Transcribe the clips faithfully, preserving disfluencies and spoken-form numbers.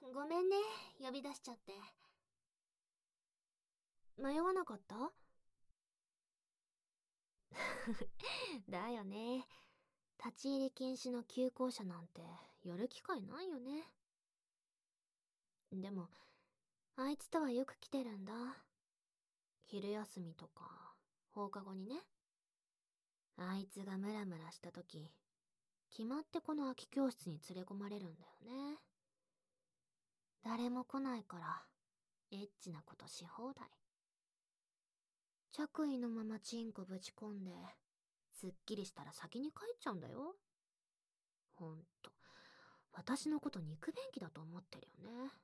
ごめんね、呼び出しちゃって。迷わなかった？だよね。立ち入り禁止の旧校舎なんてやる機会ないよね。でも、あいつとはよく来てるんだ。昼休みとか、放課後にね。あいつがムラムラした時、決まってこの空き教室に連れ込まれるんだよね。誰も来ないから、エッチなことし放題。着衣のままチンコぶち込んで、すっきりしたら先に帰っちゃうんだよ。ほんと、私のこと肉便器だと思ってるよね。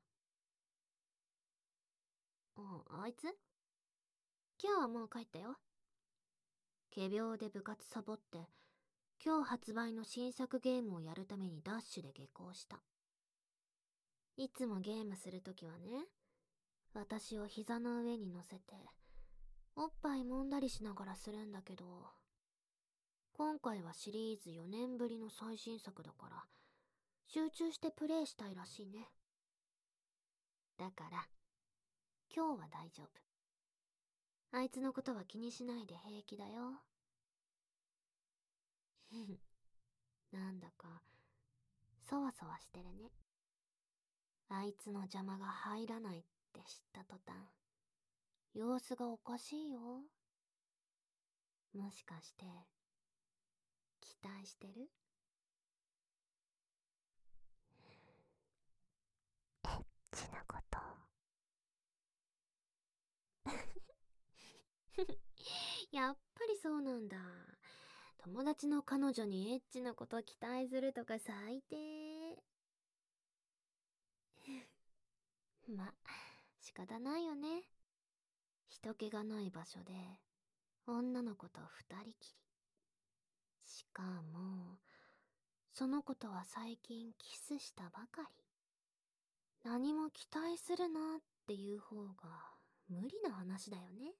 あ、あいつ今日はもう帰ったよ。仮病で部活サボって、今日発売の新作ゲームをやるためにダッシュで下校した。いつもゲームするときはね、私を膝の上に乗せて、おっぱい揉んだりしながらするんだけど、今回はシリーズよねんぶりの最新作だから、集中してプレイしたいらしいね。だから、今日は大丈夫。あいつのことは気にしないで平気だよ。なんだか、そわそわしてるね。あいつの邪魔が入らないって知った途端、様子がおかしいよ。もしかして、期待してる？エッチなこと。やっぱりそうなんだ。友達の彼女にエッチなこと期待するとか最低。ま、仕方ないよね。人気がない場所で、女の子と二人きり。しかも、その子とは最近キスしたばかり。何も期待するなっていう方が無理な話だよね。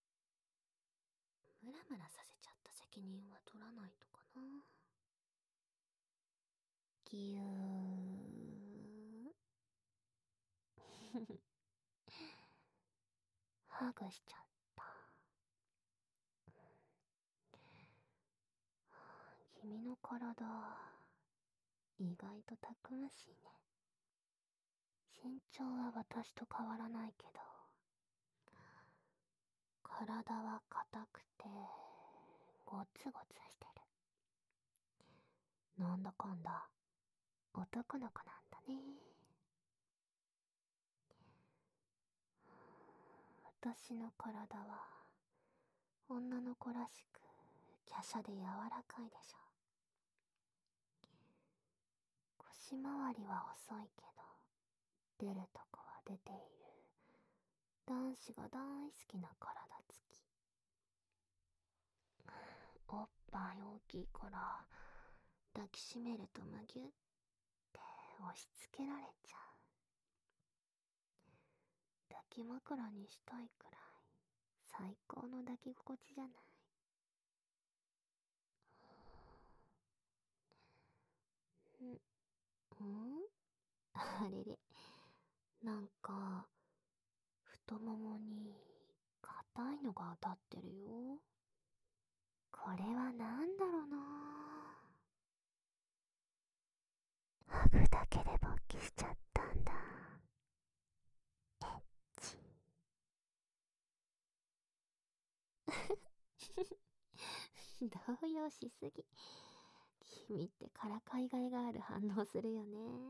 ムラムラさせちゃった責任は取らないとかな。ぎゅーハグしちゃった。君の体、意外とたくましいね。身長は私と変わらないけど、体は硬くて、ゴツゴツしてる。なんだかんだ、男の子なんだね。私の体は、女の子らしく、華奢で柔らかいでしょ。腰回りは遅いけど、出るとこは出ている。男子が大好きな体つき。おっぱい大きいから抱きしめるとむぎゅって押し付けられちゃう。抱き枕にしたいくらい最高の抱き心地じゃない。んんあれれ、なんか太ももに硬いのが当たってるよ。これはなんだろうな。ハグだけで勃起しちゃったんだ。エッチ。動揺しすぎ。君ってからかいがいがある反応するよね。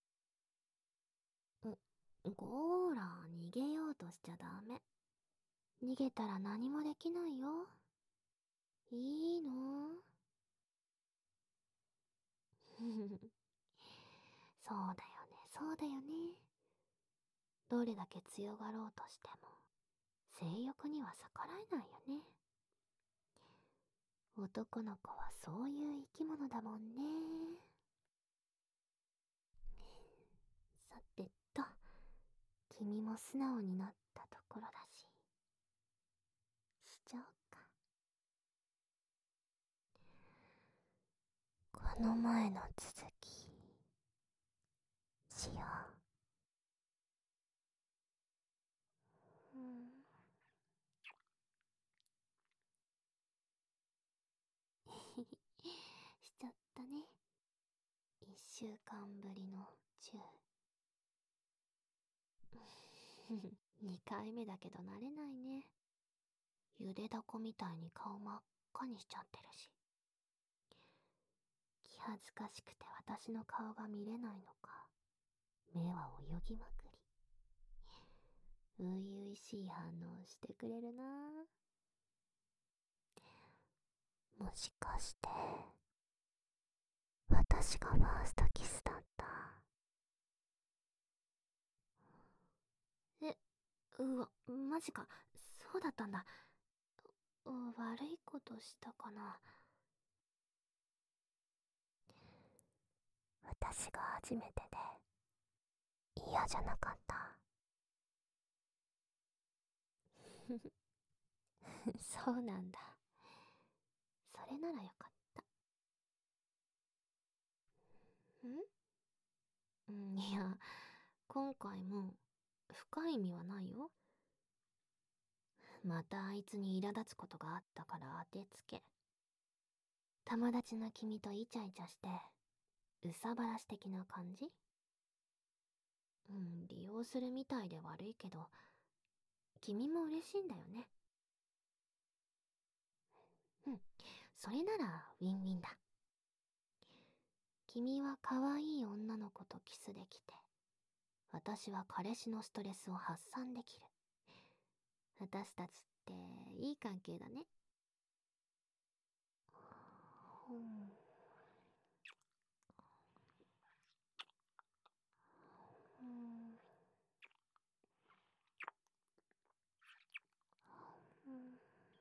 ゴーラ、逃げようとしちゃダメ。逃げたら何もできないよ。いいの？そうだよね、そうだよね。どれだけ強がろうとしても、性欲には逆らえないよね。男の子はそういう生き物だもんね。さてと、君も素直になったところだし、しちゃおうか。この前の続き、しよう。 週間ぶりのチュー。にかいめだけど慣れないね。ゆでだこみたいに顔真っ赤にしちゃってるし。気恥ずかしくて私の顔が見れないのか、目は泳ぎまくり。初々しい反応してくれるな。もしかして、私がファーストキスだった？え、うわ、マジか。そうだったんだ。悪いことしたかな。私が初めてで嫌じゃなかった？そうなんだ。それならよかった。んんいや、今回も深い意味はないよ。またあいつに苛立つことがあったから当てつけ。友達の君とイチャイチャして、うさばらし的な感じ？うん、利用するみたいで悪いけど、君も嬉しいんだよね。うん、それならウィンウィンだ。君は可愛い女の子とキスできて、私は彼氏のストレスを発散できる。私たちっていい関係だね。うん、うん、うん、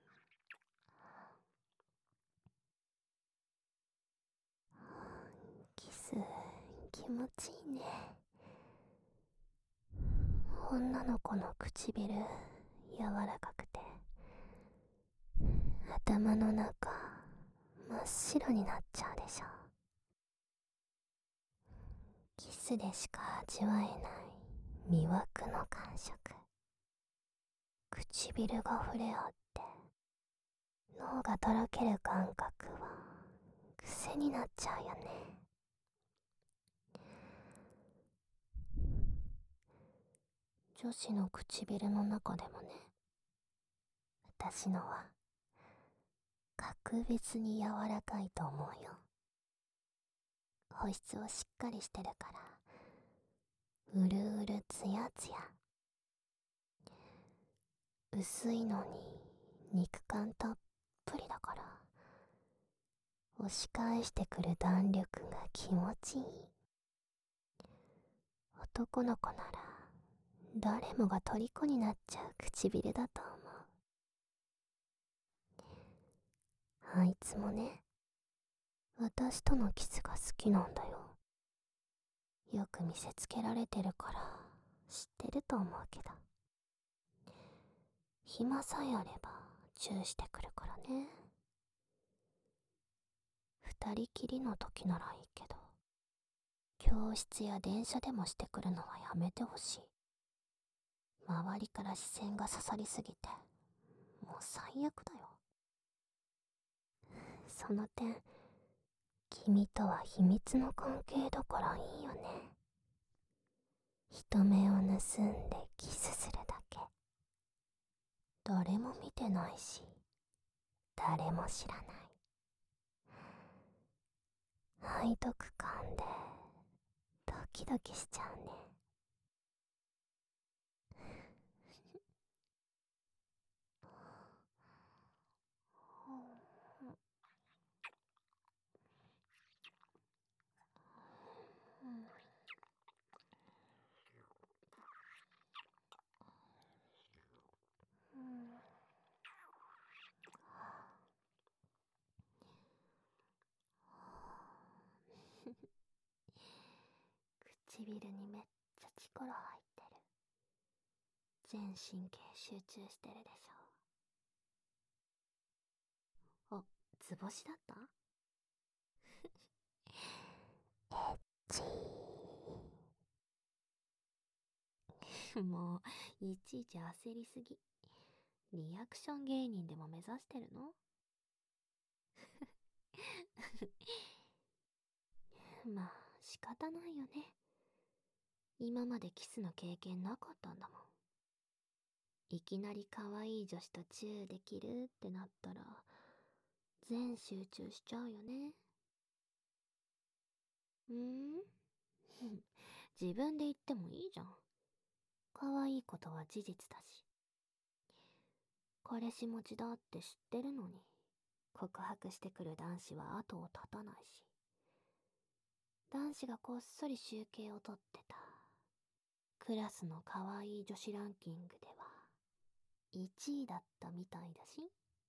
キス気持ちいいね。女の子の唇柔らかくて、頭の中真っ白になっちゃうでしょ。キスでしか味わえない魅惑の感触。唇が触れ合って脳がとろける感覚は癖になっちゃうよね。女子の唇の中でもね、私のは格別に柔らかいと思うよ。保湿をしっかりしてるから、うるうるつやつや。薄いのに肉感たっぷりだから、押し返してくる弾力が気持ちいい。男の子なら誰もが虜になっちゃう唇だと思う。あいつもね、私とのキスが好きなんだよ。よく見せつけられてるから知ってると思うけど、暇さえあればチューしてくるからね。二人きりの時ならいいけど、教室や電車でもしてくるのはやめてほしい。周りから視線が刺さりすぎてもう最悪だよ。その点、君とは秘密の関係だからいいよね。人目を盗んでキスするだけ。誰も見てないし、誰も知らない。背徳感でドキドキしちゃうね。唇にめっちゃ力入ってる。全神経集中してるでしょ。あ、図星だった？エッチー。もういちいち焦りすぎ。リアクション芸人でも目指してるの？まあ仕方ないよね。今までキスの経験なかったんだもん。いきなり可愛い女子とチューできるってなったら、全集中しちゃうよね。んー自分で言ってもいいじゃん。可愛いことは事実だし。彼氏持ちだって知ってるのに、告白してくる男子は後を絶たないし。男子がこっそり集計を取ってた。クラスの可愛い女子ランキングではいちいだったみたいだし。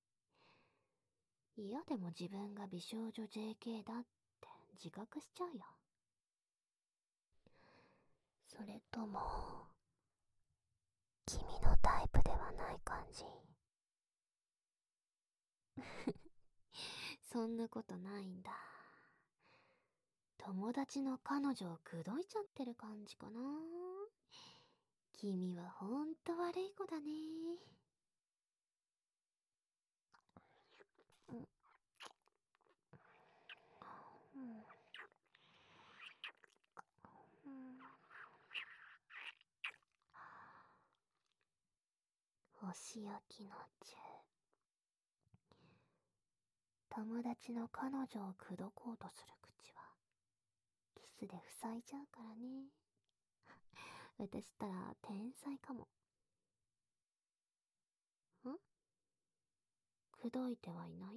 嫌でも自分が美少女 ジェーケー だって自覚しちゃうよ。それとも、君のタイプではない感じ？そんなことないんだ。友達の彼女を口説いちゃってる感じかな。君はほんと悪い子だね。うん、うん、お仕置きの中。友達の彼女を口説こうとする口はキスで塞いじゃうからね。私ったら天才かも。ん？口説いてはいない？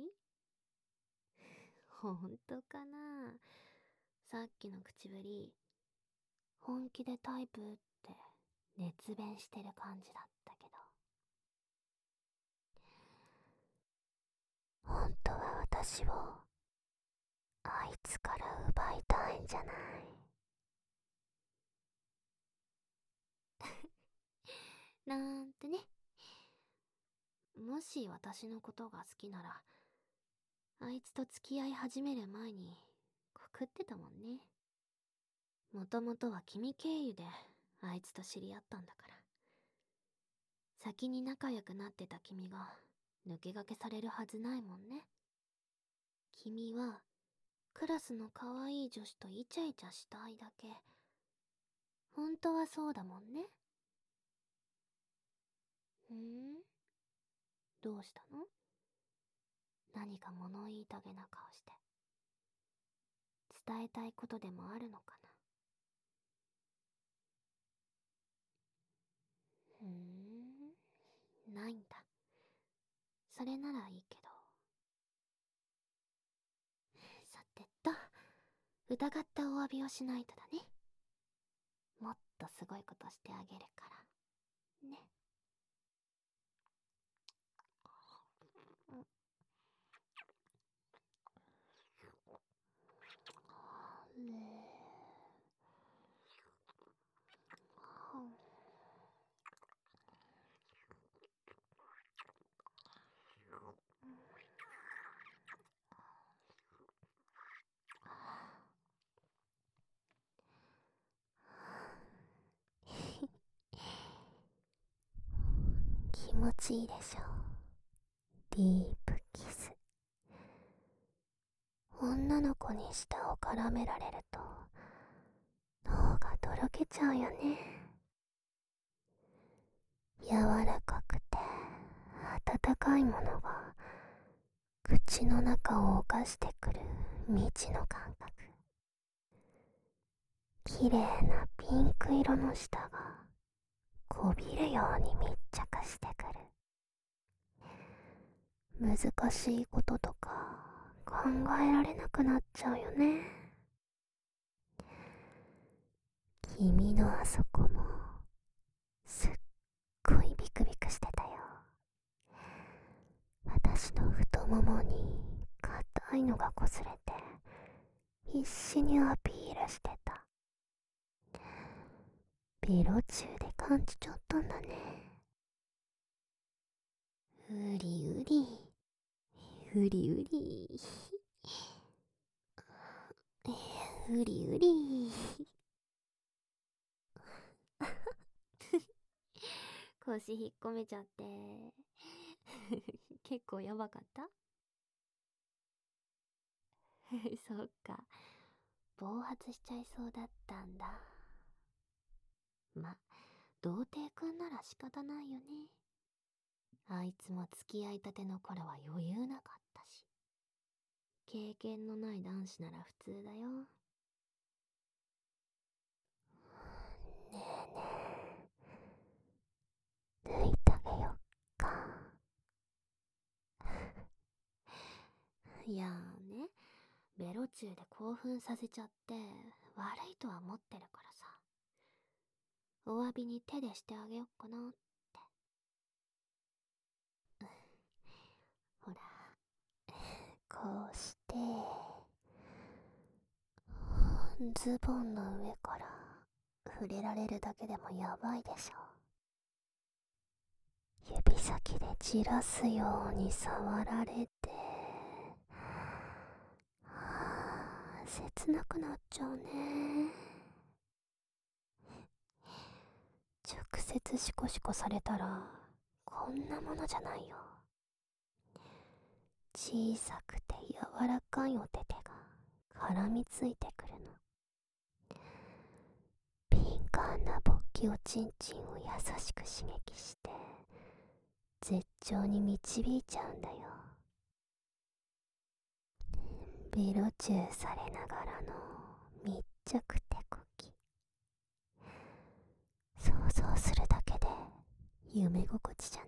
ほんとかな？さっきの口ぶり、本気でタイプって熱弁してる感じだったけど。本当は私をあいつから奪いたいんじゃない？なんてね。もし私のことが好きなら、あいつと付き合い始める前に告ってたもんね。もともとは君経由であいつと知り合ったんだから。先に仲良くなってた君が抜け駆けされるはずないもんね。君はクラスの可愛い女子とイチャイチャしたいだけ。本当はそうだもんね。ふーん？どうしたの？何か物言いたげな顔して。伝えたいことでもあるのかな？ふーん、ないんだ。それならいいけど。さてと、疑ったお詫びをしないとだね。もっとすごいことしてあげるから。ね。うん。気持ちいいでしょ？ディープキス。女の子に舌を絡められると脳がとろけちゃうよね。柔らかくて温かいものが口の中を侵してくる未知の感覚。綺麗なピンク色の舌がこびるように密着してくる。難しいこととか考えられなくなっちゃうよね。君のあそこもすっごいビクビクしてたよ。私の太ももに硬いのが擦れて必死にアピールしてた。ベロチューで感じちゃったんだね。うりうりうりうりうりうり腰引っ込めちゃって結構やばかったそっか。 暴発しちゃいそうだったんだ。ま、童貞くんなら仕方ないよね。あいつも付き合いたての頃は余裕なかったし。経験のない男子なら普通だよ。ねえねえ、抜いてあげよっか。いやーね、ベロチューで興奮させちゃって悪いとは思ってるからさ。お詫びに手でしてあげよっかなって。ほら、こうして、ズボンの上から触れられるだけでもやばいでしょ。指先でじらすように触られて、はぁ、切なくなっちゃうね。直接シコシコされたらこんなものじゃないよ。小さくて柔らかいお手手が絡みついてくるの。敏感な勃起おちんちんを優しく刺激して絶頂に導いちゃうんだよ。ベロチューされながらの密着手こき、想像するだけで夢心地じゃない。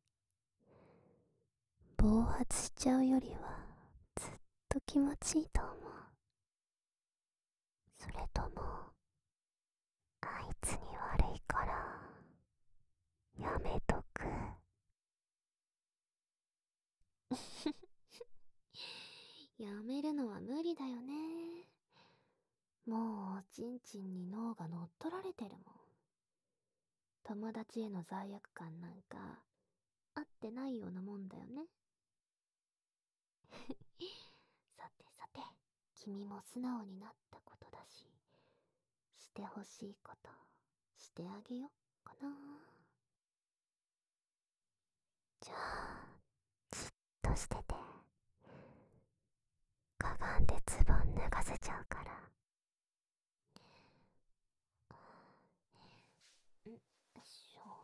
暴発しちゃうよりはずっと気持ちいいと思う。それともあいつに悪いからやめとく？やめるのは無理だよね。もうおちんちんに脳が乗っ取られてるもん。友達への罪悪感なんかあってないようなもんだよね。さてさて、君も素直になったことだし、してほしいことしてあげよっかな。じゃあじっとしてて、かがんでズボン脱がせちゃうから。んよいしょ。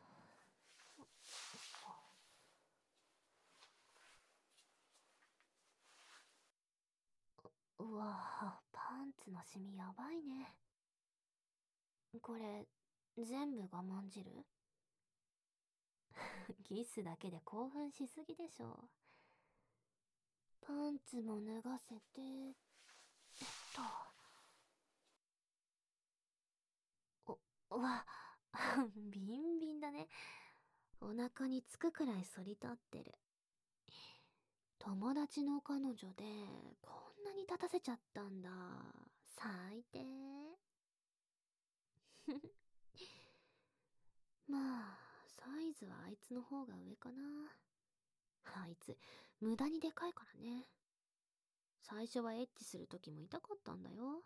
うわぁ、パンツのシミやばいね。これ全部我慢汁？キスだけで興奮しすぎでしょ。パンツも脱がせて、えっと、お、うわ、ビンビンだね。お腹につくくらい反り立ってる。友達の彼女でこんなに立たせちゃったんだ。最低。まあ、サイズはあいつの方が上かな。あいつ、無駄にでかいからね。最初はエッチする時も痛かったんだよ。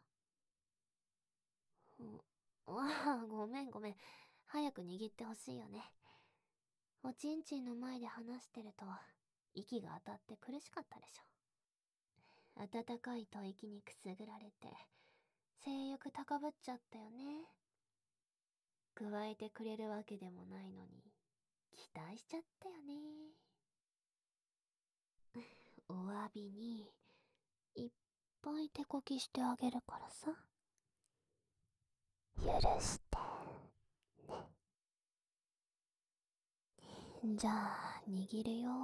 お、ああ、ごめんごめん。早く握ってほしいよね。おちんちんの前で話してると、息が当たって苦しかったでしょ。温かい吐息にくすぐられて、性欲高ぶっちゃったよね。加えてくれるわけでもないのに、期待しちゃったよね。お詫びに、いっぱい手こきしてあげるからさ。許して、ね。じゃあ、握るよ。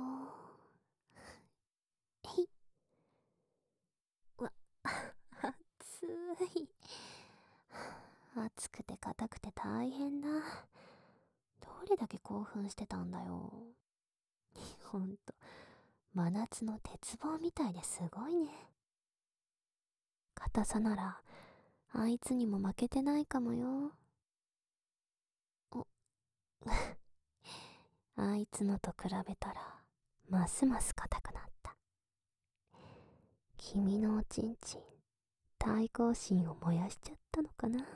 えい。わ、熱い。熱くて硬くて大変だ。どれだけ興奮してたんだよ。ほんと、真夏の鉄棒みたいですごいね。硬さなら、あいつにも負けてないかもよ。お、あいつのと比べたら、ますます硬くなった。君のおちんちん、対抗心を燃やしちゃったのかな。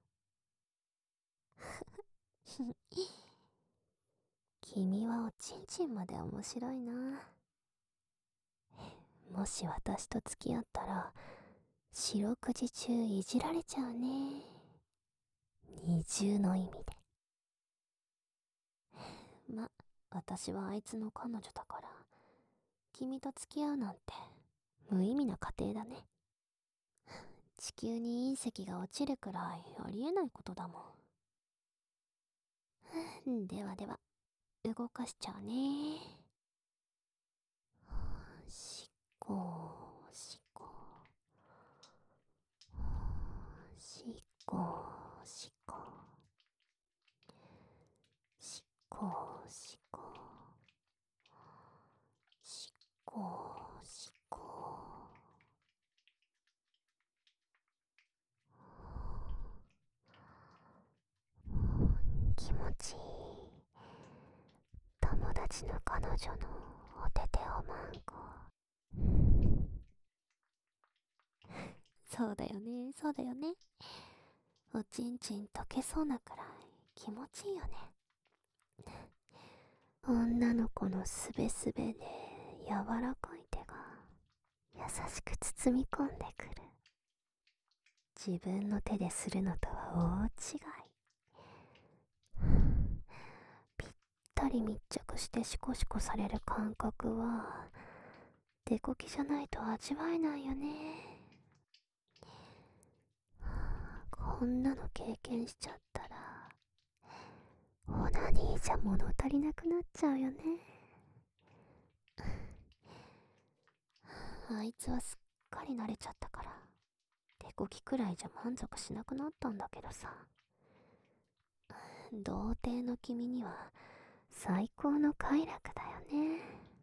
君はおちんちんまで面白いな。もし私と付き合ったら、 四六時中いじられちゃうね。二重の意味で。ま、私はあいつの彼女だから、君と付き合うなんて無意味な過程だね。地球に隕石が落ちるくらいありえないことだもん。ではでは、動かしちゃうね。しっこしっこしっこしっこしっこしっこしっこしっこ。気持ちいい。友達の彼女のお手手をマンコ。そうだよね、そうだよね。おちんちん溶けそうなくらい気持ちいいよね。女の子のすべすべで柔らかい手が優しく包み込んでくる。自分の手でするのとは大違い。ぴったり密着してシコシコされる感覚は手こきじゃないと味わえないよね。こんなの経験しちゃったらオナニーじゃ物足りなくなっちゃうよね。あいつはすっかり慣れちゃったから手こきくらいじゃ満足しなくなったんだけどさ。童貞の君には最高の快楽だよね。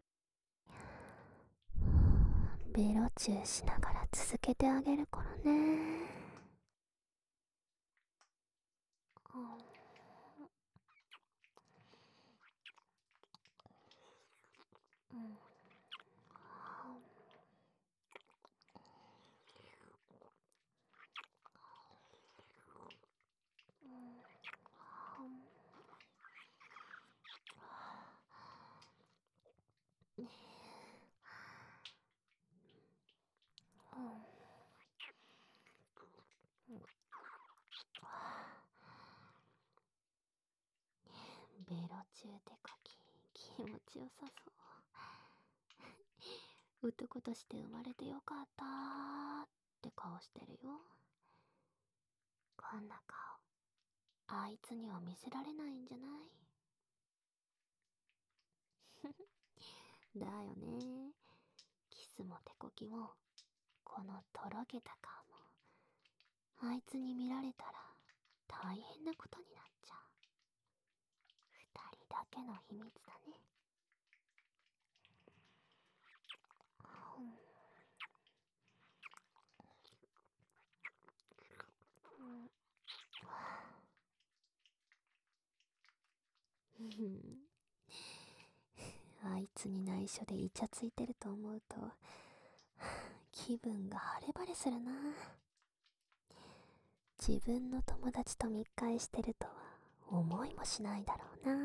ベロチューしながら続けてあげるからね。ベロチュー手かき気持ちよさそう。男として生まれてよかったーって顔してるよ。こんな顔あいつには見せられないんじゃないだよね。キスも手こきもこのとろけた顔もあいつに見られたら大変なことになっちゃう。二人だけの秘密だね。あいつに内緒でイチャついてると思うと気分が晴れ晴れするな。自分の友達と密会してるとは思いもしないだろうな。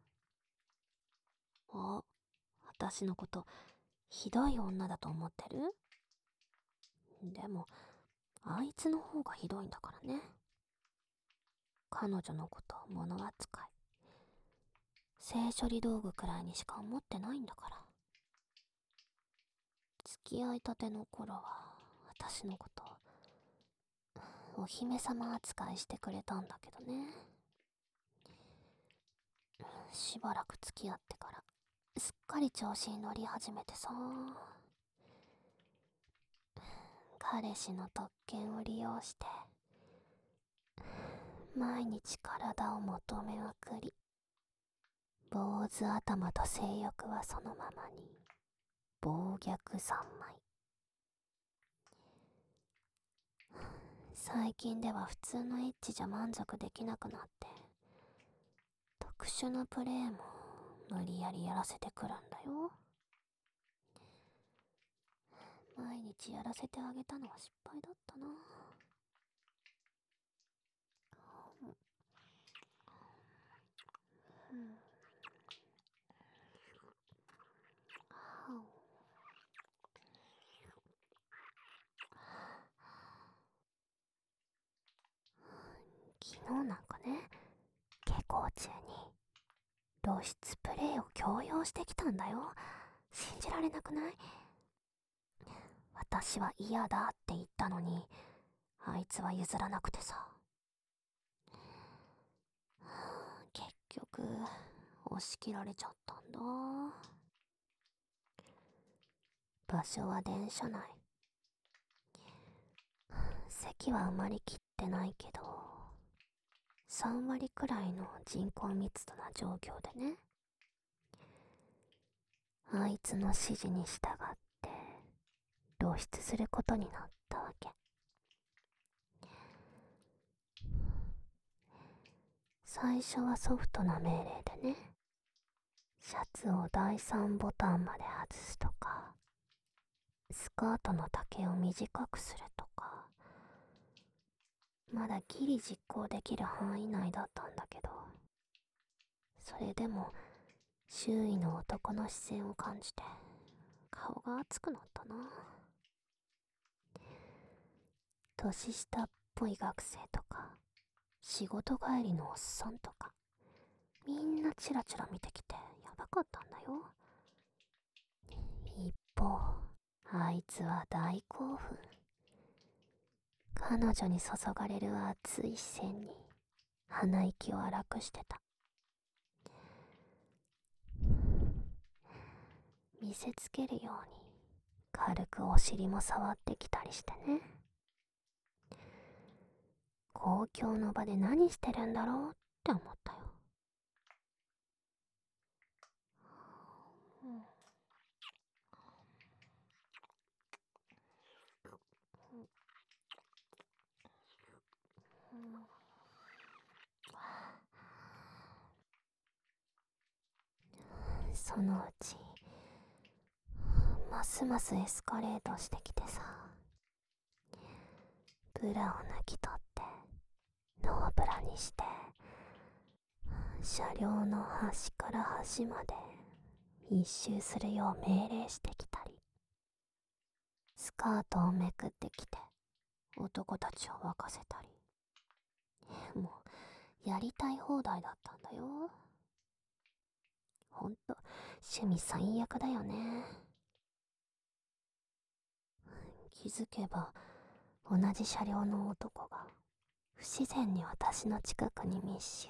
あ、私のことひどい女だと思ってる？でもあいつの方がひどいんだからね。彼女のこと物扱い性処理道具くらいにしか思ってないんだから。付き合いたての頃は私のことお姫様扱いしてくれたんだけどね。しばらく付き合ってからすっかり調子に乗り始めてさ、彼氏の特権を利用して毎日体を求めまくり、坊主頭と性欲はそのままに暴虐三昧。最近では普通のエッチじゃ満足できなくなって特殊なプレーも無理やりやらせてくるんだよ。毎日やらせてあげたのは失敗だったな。 日なんかね、下校中に露出プレイを強要してきたんだよ。信じられなくない？私は嫌だって言ったのに、あいつは譲らなくてさ。結局、押し切られちゃったんだ。場所は電車内。席は埋まりきってないけど、さんわりくらいの人口密度な状況でね。あいつの指示に従って露出することになったわけ。最初はソフトな命令でね、シャツをだいさんボタンまで外すとか、スカートの丈を短くするとか、まだギリ実行できる範囲内だったんだけど、それでも周囲の男の視線を感じて顔が熱くなったな。年下っぽい学生とか仕事帰りのおっさんとか、みんなチラチラ見てきてやばかったんだよ。一方、あいつは大興奮。彼女に注がれる熱い視線に鼻息を荒くしてた。見せつけるように軽くお尻も触ってきたりしてね。公共の場で何してるんだろうって思ったよ。そのうちますますエスカレートしてきてさ、ブラを抜き取ってノーブラにして、車両の端から端まで一周するよう命令してきたり、スカートをめくってきて男たちを沸かせたり、もうやりたい放題だったんだよ。ほんと趣味最悪だよね。気づけば同じ車両の男が不自然に私の近くに密集。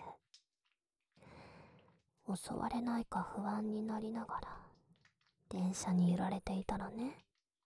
襲われないか不安になりながら電車に揺られていたらね、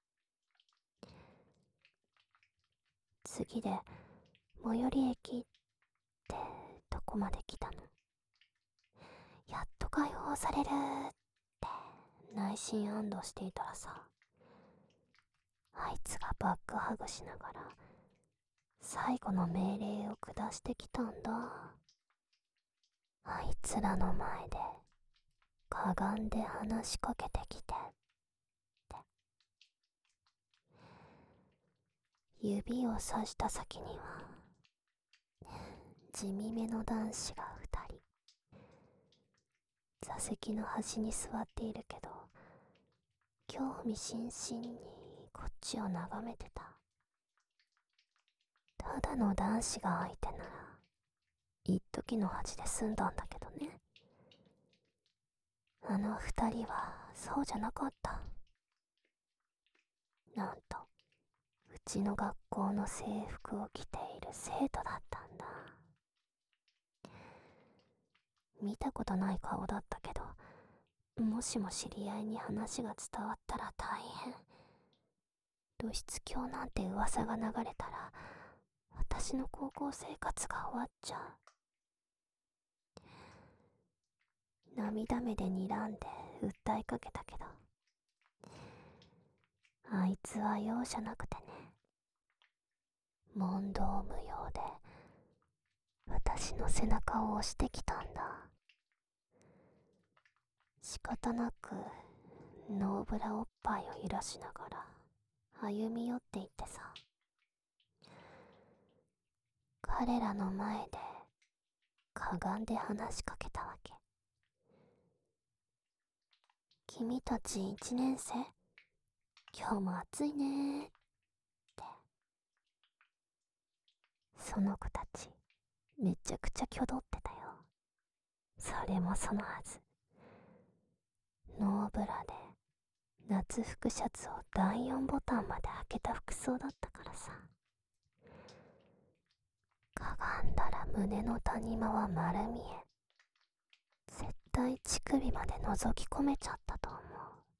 次で最寄り駅ってとこまで来たの。やっと解放されるって内心安堵していたらさ、あいつがバックハグしながら最後の命令を下してきたんだ。あいつらの前でかがんで話しかけてきてって。指をさした先には地味めの男子が二人。座席の端に座っているけど、興味津々にこっちを眺めてた。ただの男子が相手なら一時の恥で済んだんだけどね。あの二人はそうじゃなかった。なんとうちの学校の制服を着ている生徒だったんだ。見たことない顔だったけど、もしも知り合いに話が伝わったら大変。露出狂なんて噂が流れたら私の高校生活が終わっちゃう。涙目で睨んで訴えかけたけど、あいつは容赦なくてね、問答無用で私の背中を押してきたんだ。仕方なくノーブラおっぱいを揺らしながら歩み寄っていってさ、彼らの前でかがんで話しかけたわけ。君たち一年生？今日も暑いねーって。その子たちめちゃくちゃ挙動ってたよ。それもそのはず。ノーブラで夏服シャツをだいよんボタンまで開けた服装だったからさ。かがんだら胸の谷間は丸見え。絶対乳首まで覗き込めちゃったと思う。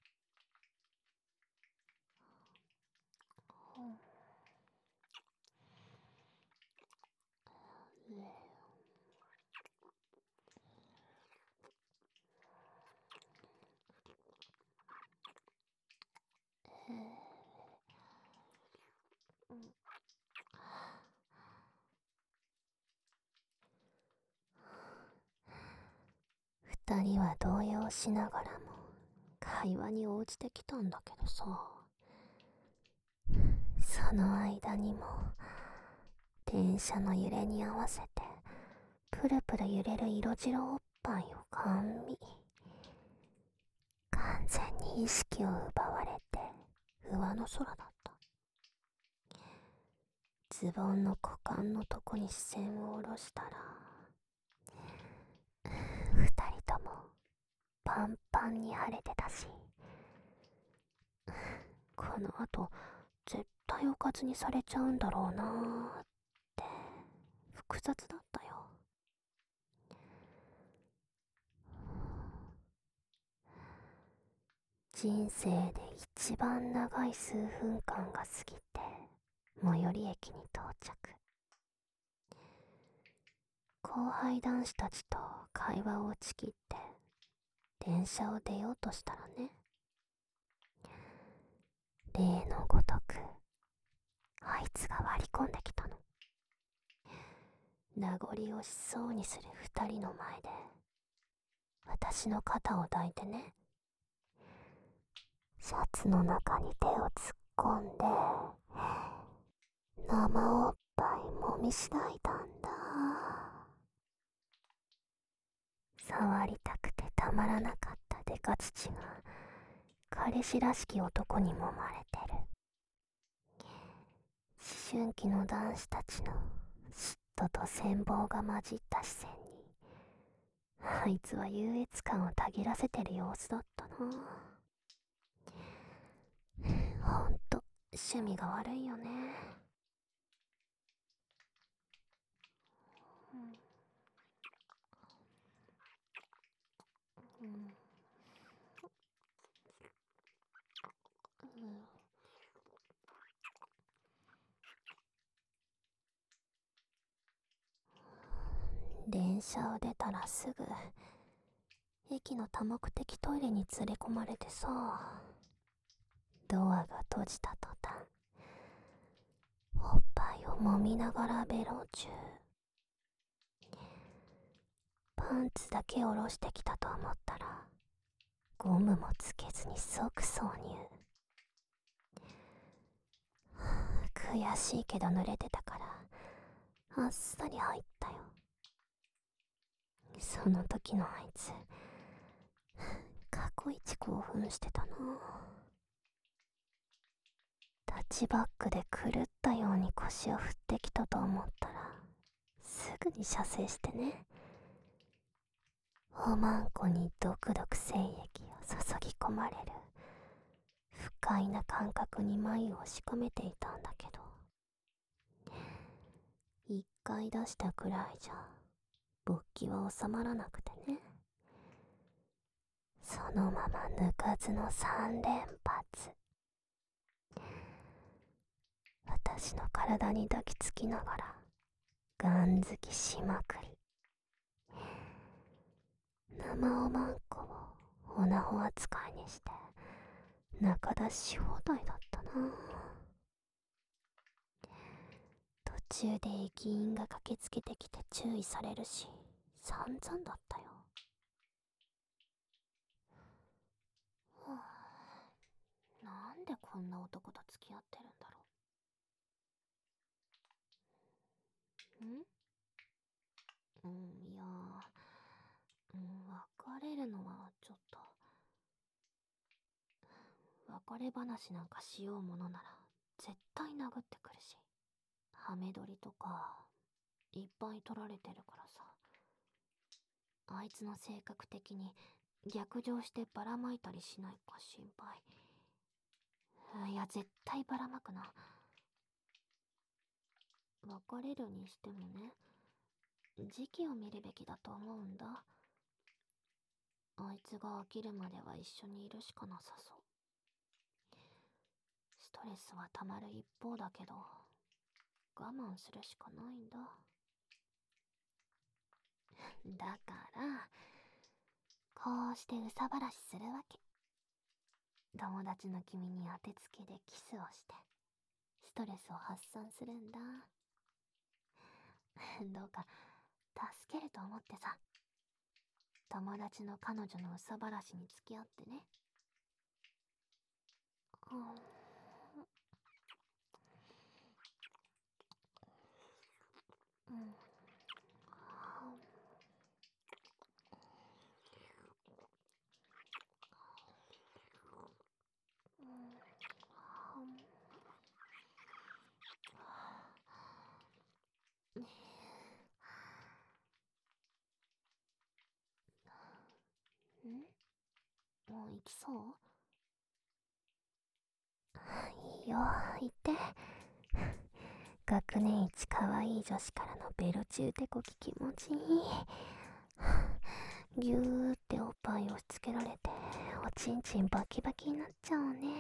二人は動揺しながらも会話に応じてきたんだけどさ、その間にも電車の揺れに合わせてプルプル揺れる色白おっぱいをガン見。完全に意識を奪われて上の空だった。ズボンの股間のとこに視線を下ろしたら、二人ともパンパンに腫れてたし、この後絶対おかずにされちゃうんだろうなーって複雑だったよ。人生で一番長い数分間が過ぎて最寄り駅に到着。後輩男子たちと会話を打ち切って電車を出ようとしたらね、例のごとくあいつが割り込んできたの。名残惜しそうにする二人の前で私の肩を抱いてね、シャツの中に手を突っ込んで生おっぱいもみしだいたんだ。触りたくてたまらなかったデカ父が彼氏らしき男に揉まれてる。思春期の男子たちの嫉妬と羨望が混じった視線に、あいつは優越感をたぎらせてる様子だったな。ほんと趣味が悪いよね。うん、うんうん、電車を出たらすぐ駅の多目的トイレに連れ込まれてさ、ドアが閉じた途端おっぱいを揉みながらベロ中。パンツだけ下ろしてきたと思ったらゴムもつけずに即挿入。悔しいけど濡れてたからあっさり入ったよ。その時のあいつ過去一興奮してたな。タッチバックで狂ったように腰を振ってきたと思ったらすぐに射精してね、おまんこにドクドク精液を注ぎ込まれる不快な感覚に眉をしかめていたんだけど、一回出したくらいじゃ勃起は収まらなくてね、そのまま抜かずの三連発。私の体に抱きつきながらガンづきしまくり、生おまんこをオナホ扱いにして中出しし放題だったな。途中で駅員が駆けつけてきて注意されるし散々だったよ。はあ、なんでこんな男と付き合ってるんだろう。んうん、いやー、うん、別れるのはちょっと。別れ話なんかしようものなら絶対殴ってくるし、ハメ撮りとかいっぱい取られてるからさ。あいつの性格的に逆上してばらまいたりしないか心配。いや、絶対ばらまくな。別れるにしてもね、時期を見るべきだと思うんだ。あいつが飽きるまでは一緒にいるしかなさそう。ストレスは溜まる一方だけど、我慢するしかないんだ。だから、こうして憂さ晴らしするわけ。友達の君に当てつけでキスをして、ストレスを発散するんだ。どうか、助けると思ってさ。友達の彼女の憂さ晴らしに付き合ってね。うん。うん。んもう行きそう？いいよ、行って。学年一可愛い女子からのベロ中手こき気持ちいい。ぎゅーっておっぱい押し付けられて、おちんちんバキバキになっちゃうね。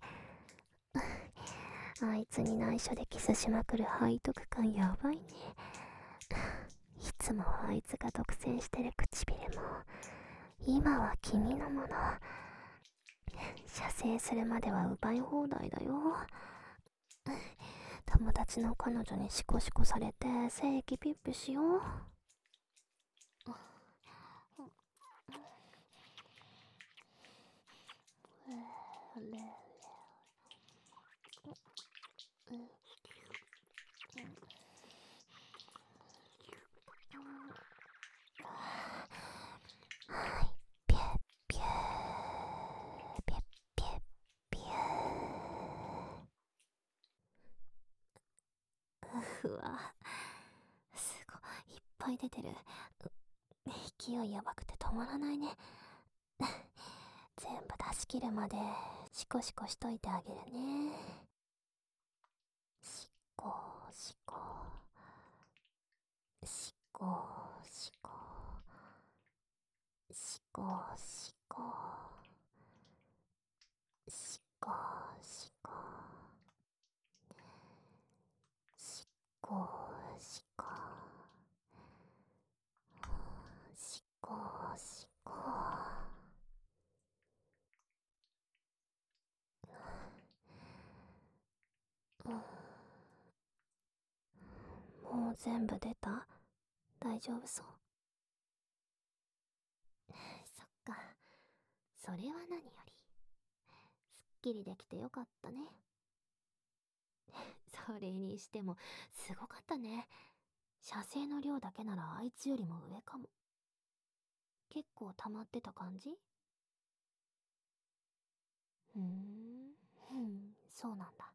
あいつに内緒でキスしまくる背徳感やばいね。いつもあいつが独占してる唇も、今は君のもの。射精するまでは奪い放題だよ。友達の彼女にシコシコされて正規ピップしよう。ピュッピューピュッピュッピュー。うわ、すごい、いっぱい出てる。勢いやばくて止まらないね。全部出し切るまでシコシコしといてあげるね。シコシコシコシコシコシコシコシコシコシコシコシコ。もう全部出た？大丈夫そう？そっか、それは何より。すっきりできてよかったね。それにしてもすごかったね。射精の量だけならあいつよりも上かも。結構溜まってた感じ？ふーん、ふん、そうなんだ。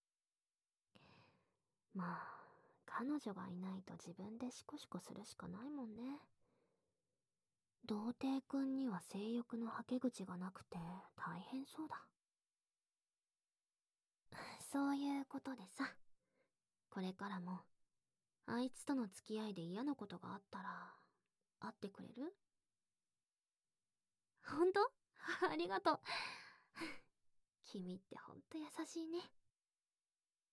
まあ、彼女がいないと自分でシコシコするしかないもんね。童貞くんには性欲のはけ口がなくて大変そうだ。そういうことでさ、これからもあいつとの付き合いで嫌なことがあったら会ってくれる？ほんと？ありがとう。君ってほんと優しいね。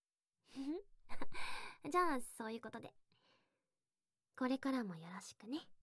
じゃあそういうことで、これからもよろしくね。